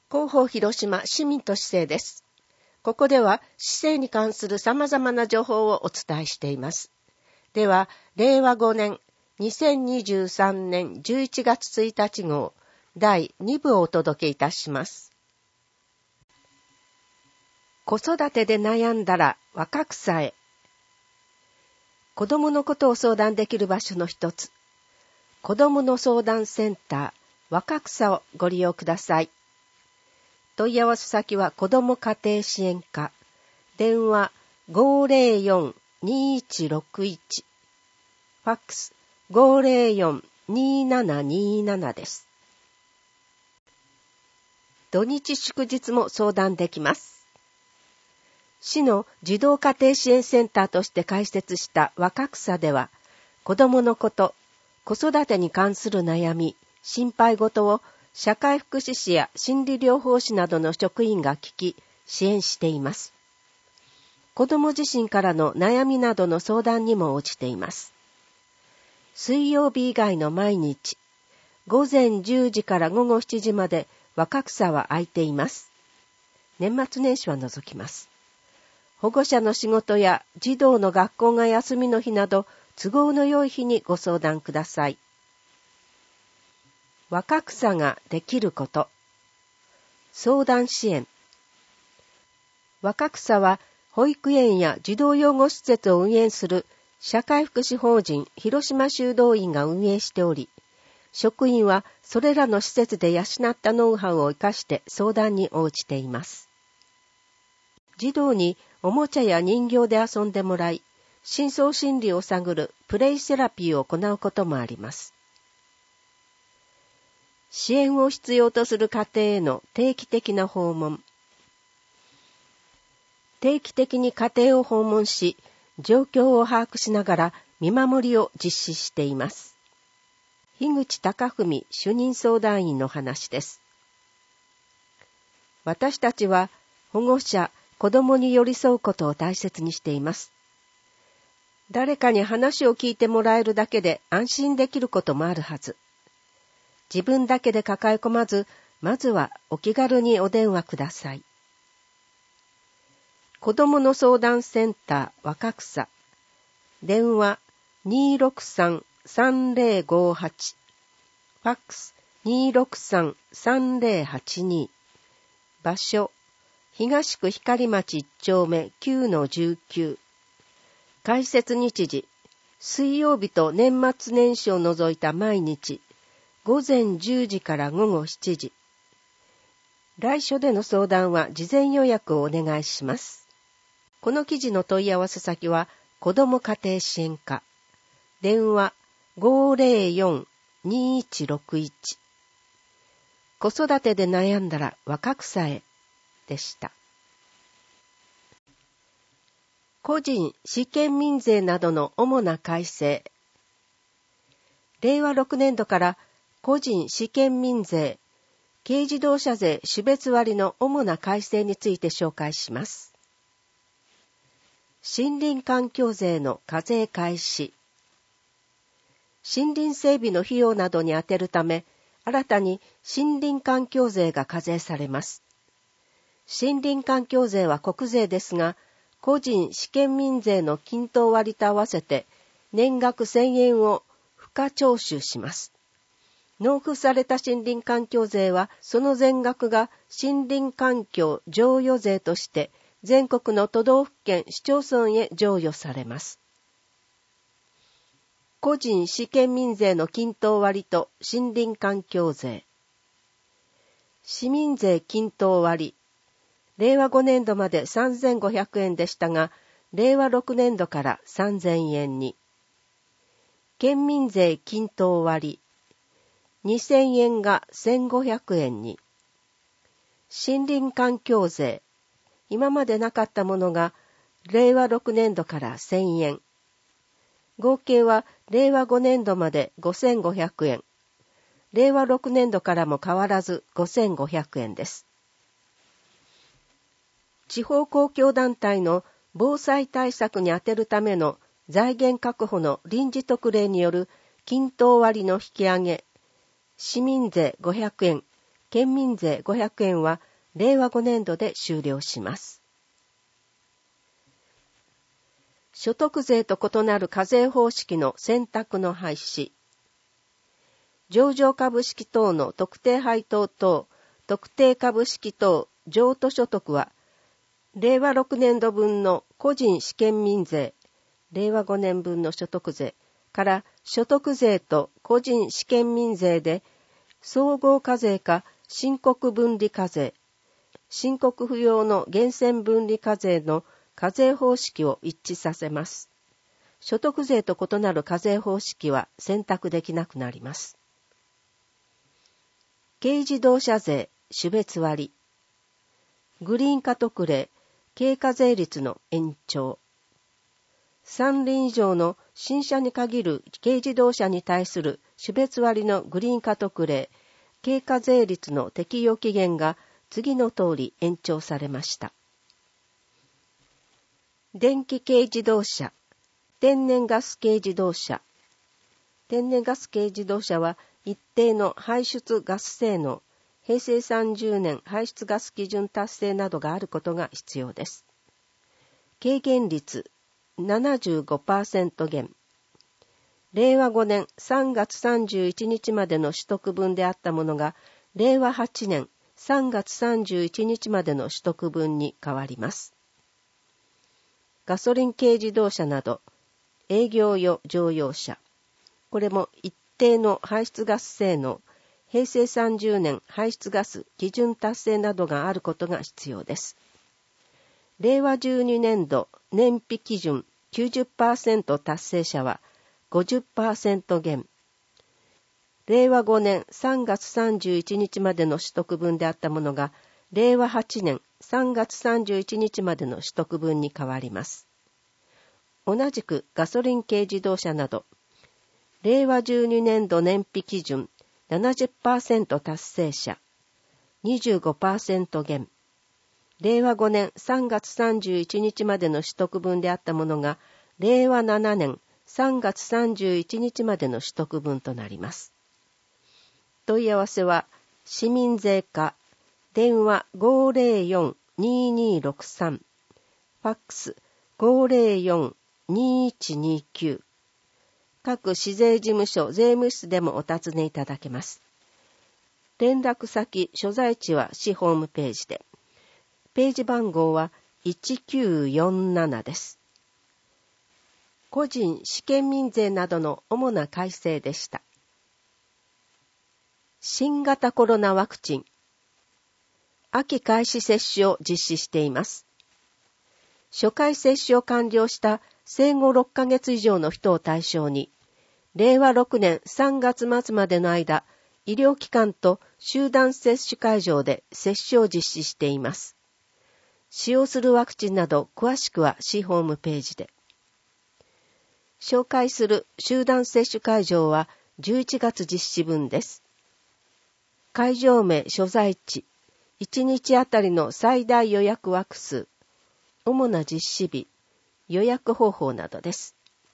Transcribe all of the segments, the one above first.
広報広島市民と市政です。ここでは市政に関する様々な情報をお伝えしています。では、令和5年2023年11月1日号第2部をお届けいたします。子育てで悩んだら若草へ。子供のことを相談できる場所の一つ、子供の相談センター若草をご利用ください。問い合わせ先は子ども家庭支援課、電話 504-2161、ファックス 504-2727 です。土日祝日も相談できます。市の児童家庭支援センターとして開設した若草では、子どものこと、子育てに関する悩み、心配事を社会福祉士や心理療法士などの職員が聞き、支援しています。子ども自身からの悩みなどの相談にも応じています。水曜日以外の毎日、午前10時から午後7時まで若草は空いています。年末年始は除きます。保護者の仕事や児童の学校が休みの日など、都合の良い日にご相談ください。若草ができること。相談支援。若草は保育園や児童養護施設を運営する社会福祉法人広島修道院が運営しており、職員はそれらの施設で養ったノウハウを生かして相談に応じています。児童におもちゃや人形で遊んでもらい、深層心理を探るプレイセラピーを行うこともあります。支援を必要とする家庭への定期的な訪問。定期的に家庭を訪問し、状況を把握しながら見守りを実施しています。樋口貴文主任相談員の話です。私たちは保護者、子供に寄り添うことを大切にしています。誰かに話を聞いてもらえるだけで安心できることもあるはず。自分だけで抱え込まず、まずはお気軽にお電話ください。子どもの相談センター若草。電話 263-3058。ファックス 263-3082。場所、東区光町1丁目 9-19。開設日時、水曜日と年末年始を除いた毎日、午前10時から午後7時。来所での相談は事前予約をお願いします。この記事の問い合わせ先は、子ども家庭支援課。電話 504-2161。子育てで悩んだら若草へ。でした。個人私権民税などの主な改正。令和6年度から個人私権民税、軽自動車税種別割の主な改正について紹介します。森林環境税の課税開始。森林整備の費用などに充てるため、新たに森林環境税が課税されます。森林環境税は国税ですが、個人私権民税の均等割と合わせて年額1000円を付加徴収します。納付された森林環境税は、その全額が森林環境譲与税として全国の都道府県市町村へ譲与されます。個人私権民税の均等割と森林環境税。市民税均等割。令和5年度まで3500円でしたが、令和6年度から3000円に。県民税均等割。2000円が1500円に。森林環境税。今までなかったものが、令和6年度から1000円。合計は令和5年度まで5500円。令和6年度からも変わらず5500円です。地方公共団体の防災対策に充てるための財源確保の臨時特例による均等割の引き上げ、市民税500円、 県民税500円は令和5年度で終了します。所得税と異なる課税方式の選択の廃止。上場株式等の特定配当等、特定株式等譲渡所得は、令和6年度分の個人試験民税、令和5年分の所得税から所得税と個人試験民税で、総合課税か申告分離課税、申告不要の源泉分離課税の課税方式を一致させます。所得税と異なる課税方式は選択できなくなります。軽自動車税種別割、グリーン化特例、軽課税率の延長、3輪以上の新車に限る軽自動車に対する種別割のグリーン化特例、軽課税率の適用期限が次の通り延長されました。電気軽自動車、天然ガス軽自動車。天然ガス軽自動車は一定の排出ガス性能、平成30年排出ガス基準達成などがあることが必要です。軽減率 75% 減。令和5年3月31日までの取得分であったものが、令和8年3月31日までの取得分に変わります。ガソリン軽自動車など、営業用乗用車。これも一定の排出ガス性能、平成30年排出ガス基準達成などがあることが必要です。令和12年度燃費基準 90% 達成者は 50% 減。令和5年3月31日までの取得分であったものが、令和8年3月31日までの取得分に変わります。同じくガソリン軽自動車など、令和12年度燃費基準 70% 達成者 25% 減。令和5年3月31日までの取得分であったものが、令和7年3月31日までの取得分となります。問い合わせは、市民税課、電話 504-2263、ファックス 504-2129、各市税事務所税務室でもお尋ねいただけます。連絡先、所在地は市ホームページで。ページ番号は1947です。個人試験民税などの主な改正でした。新型コロナワクチン。秋開始接種を実施しています。初回接種を完了した生後6ヶ月以上の人を対象に、令和6年3月末までの間、医療機関と集団接種会場で接種を実施しています。使用するワクチンなど詳しくは市ホームページで。紹介する集団接種会場は11月実施分です。会場名所在地、1日あたりの最大予約枠数、主な実施日、予約方法などです。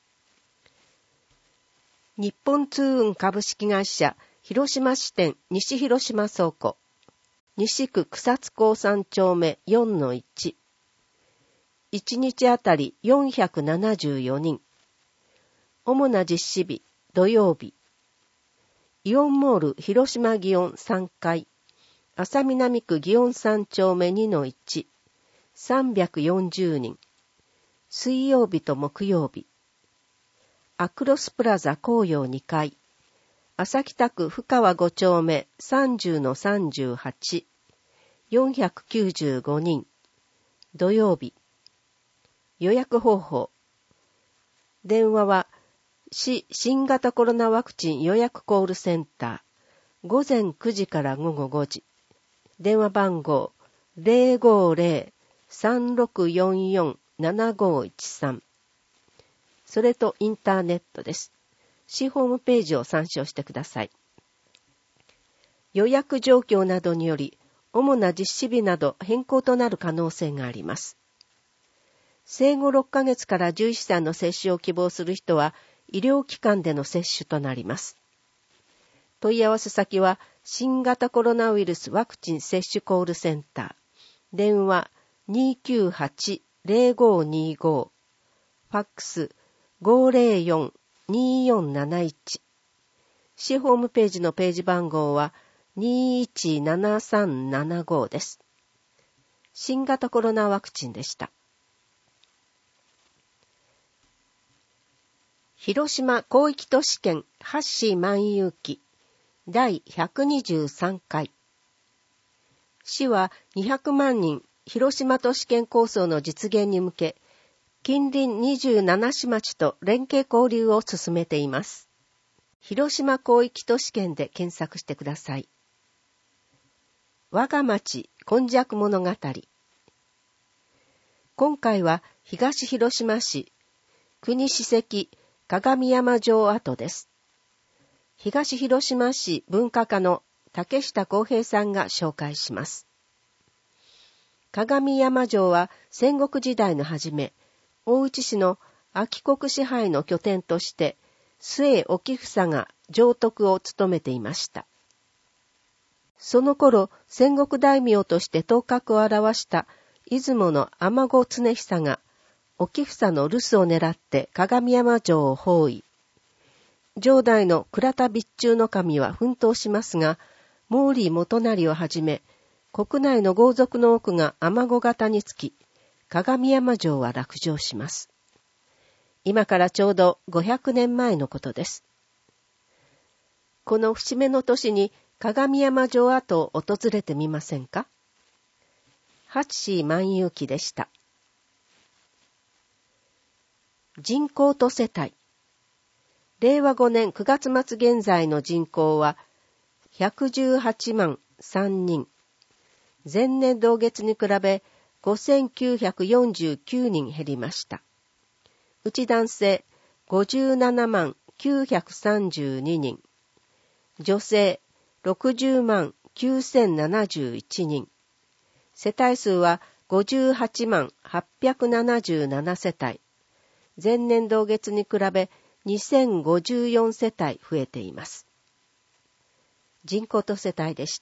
日本通運株式会社広島支店西広島倉庫、西区草津港3丁目 4-1、1日あたり474人、主な実施日、土曜日、イオンモール広島祇園3階、浅南区祇園3丁目 2-1、340人、水曜日と木曜日、アクロスプラザ紅葉2階、朝北区深川5丁目 30-38、495人、土曜日、予約方法、電話は、市新型コロナワクチン予約コールセンター、午前9時から午後5時、電話番号 050-3644-7513、それとインターネットです。市ホームページを参照してください。予約状況などにより、主な実施日など変更となる可能性があります。生後6ヶ月から11歳の接種を希望する人は、医療機関での接種となります。 問い合わせ先は新型コロナウイルスワクチン接種コールセンター。電話 298-0525。ファックス 504-2471。市ホームページのページ番号は217375です。新型コロナワクチンでした。広島広域都市圏ハッシー万有記第123回。市は200万人広島都市圏構想の実現に向け、近隣27市町と連携交流を進めています。広島広域都市圏で検索してください。我が町今昔物語。今回は東広島市国史跡鏡山城跡です。東広島市文化課の竹下康平さんが紹介します。鏡山城は戦国時代の初め、大内市の秋国支配の拠点として、末沖房が城督を務めていました。その頃、戦国大名として頭角を現した出雲の尼子常久が、沖房の留守を狙って鏡山城を包囲。城代の倉田備中の神は奮闘しますが、毛利元就をはじめ、国内の豪族の多くが尼子方につき、鏡山城は落城します。今からちょうど500年前のことです。この節目の年に鏡山城跡を訪れてみませんか？ハッシー万有記でした。人口と世帯。令和5年9月末現在の人口は118万3人。前年同月に比べ5949人減りました。うち男性57万932人。女性60万9071人。世帯数は58万877世帯。前年同月に比べ2054世帯増えています。人口と世帯でした。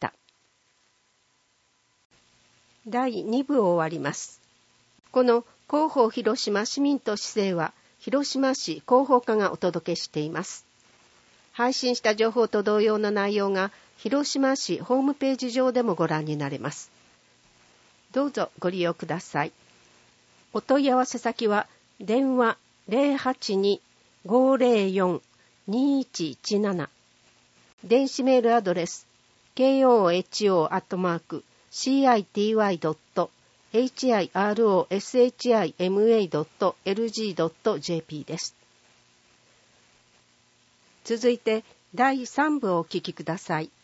第2部を終わります。この広報広島市民と市政は広島市広報課がお届けしています。配信した情報と同様の内容が広島市ホームページ上でもご覧になれます。どうぞご利用ください。お問い合わせ先は電話 082-504-2117 電子メールアドレス koho@city.hiroshima.lg.jp です。続いて第3部をお聞きください。